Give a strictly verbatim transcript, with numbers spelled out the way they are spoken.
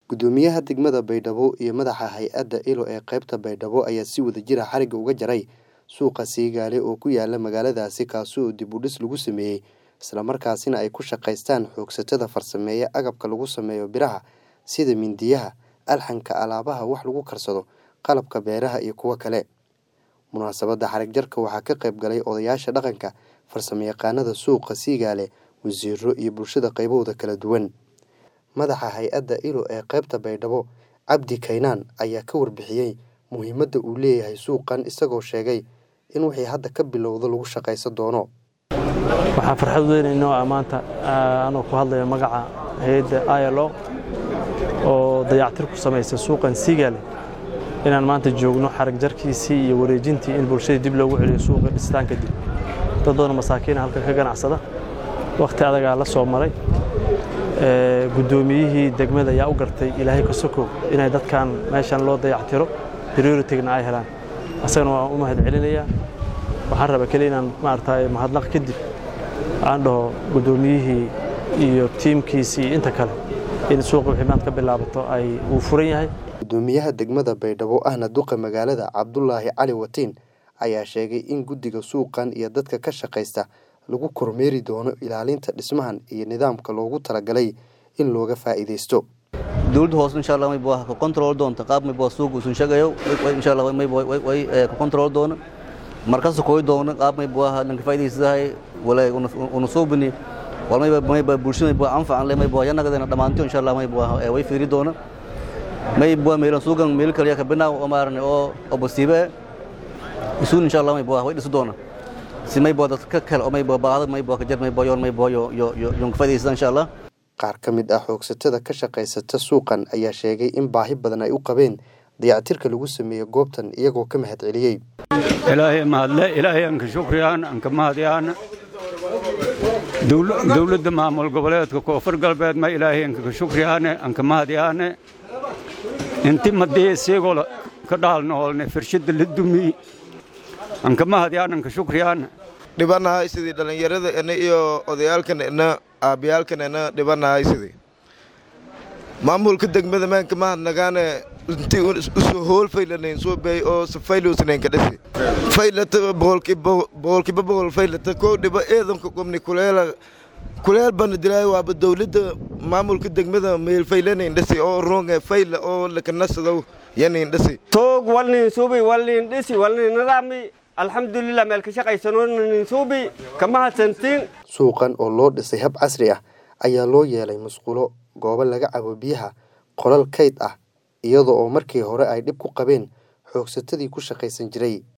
Gudoomiyaha degmada Baydhabo iyo madaxa hay'adda ILO ee qaybta Baydhabo ayaa si wadajir ah xariga uga jaray suuqa Siigaale oo ku yaala magaaladaasi kaasi oo dib u dhis lagu sameeyay isla markaasina ay ku shaqaystaan xoogsatada farsameeya agabka lagu sameeyo biraha sida mindiyaha, alxanka, alaabaha wax lagu karsado, qalabka beeraha iyo kuwa kale. Munaasabadda xarig jarka waxaa ka qayb galay odayaasha dhaqanka, farsamayaqaanada suuqa Siigaale, wasiirro iyo bulshada qaybahooda kala duwan. Madaxa hay'adda ILO ee qaybta Baydhabo, Cabdi Kaynaan, ayaa ka warbixiyay muhiimadda uu leeyahay suuqan isagoo sheegay in wixii hadda ka bilowdo lagu shaqaysan doono. Waxaan farxad weyn inoo maanta anoo ku hadlayo magaca hay'adda ILO oo dayactir ku sameysay suuqan Siigaale inaan maanta joogno xarig jarkiisii iyo wareejintii in bulshada dib loogu celiyo suuqa dhistaanka dib. Dad badan masaakiin halka ka ganacsada waqti adag la soo maray. Gudoomiyihii degmada ayaa u gartay Ilaahay ka sokow inay dadkan meeshan loo dayactiro priority-na ay helaan. Asagana waan u mahadcelinayaa. Waxaan rabaa kaliya inaan maartay mahadnaq kadib aan dhaho gudoomiyihii iyo tiimkiisii inta kale in suuqa wixii maanta ka bilaabato ay uu furan yahay. Gudoomiyaha degmada Baydhabo ahna duqa magaalada Cabdullaahi Cali Watiin ayaa sheegay in guddiga suuqan iyo dadka ka shaqaysta lagu kormeeri doono ilaalinta dhismahan iyo nidaamka loogu talagalay in looga faa'iideysto. dawladda hoose insha Allah may baa ka control doonto qaab may baa suuq usun shaqeeyo insha Allah may baa way ka control doono markaas kooy doono qaab may baa ka faa'iideysaday wala una suubni wala may baa may baa bulshada baa anfaan leh may baa yanagadana dhamaantii insha Allah may baa way fiiri doono may baa meelan suuqan meel kaliya ka binaa oo maarne oo obosiibe isuun insha Allah may baa way dhis doono si may baa dadka kale oo may baa baahada may baa ka jar may baa yoon may baa yo yo yo faa'iideysan insha Allah. Qaar ka mid ah xoogsatada ka shaqaysata suuqan ayaa sheegay in baahi badan ay u qabeen dayactirka lagu sameeyo goobtan iyagoo ka mahadceliyay. Ilaahay mahadle Ilaahay aan ka shukriyaan aan ka mahadiyaan dawladda maamul goboleedka Koonfur Galbeed ma Ilaahay aan ka shukriyaan aan ka mahadiyaan intii madii seegol ka dhaalnoolne firshada la dumi aan ka mahadiyaan aan ka shukriyaan dhibanahay sidii dhalinyarada iyo odayaalkan ina aabiyaalkan ina dhibanahay sidii maamulka degmada maanka ma nagaane intii soo hool faylaneyn soo bay oo safayluusneen ka dhisi faylata boolki boolki bool faylata ko dhiba eedanka qomni kuleela kuleel ban dilay waa dawladda maamulka degmada meel faylaneyn dhisi oo roonga fayla oo la kanasado yaneen dhisi toog walni soo bay walni dhisi walni nidaami alxamdulillah meel ka shaqaysanoon suubi kama hadsantiin. Suuqan oo loo dhisay hab casri ah ayaa loo yeelay musqulo, goobo laga cabo biyaha, qolal kayd ah iyadoo oo markii hore ay dhib ku qabeen xoogsatadii ku shaqaysan jiray.